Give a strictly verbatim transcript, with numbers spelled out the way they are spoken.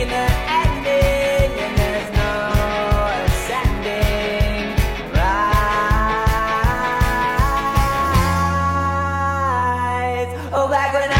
the ending, and there's no ascending. Rise. Oh, back when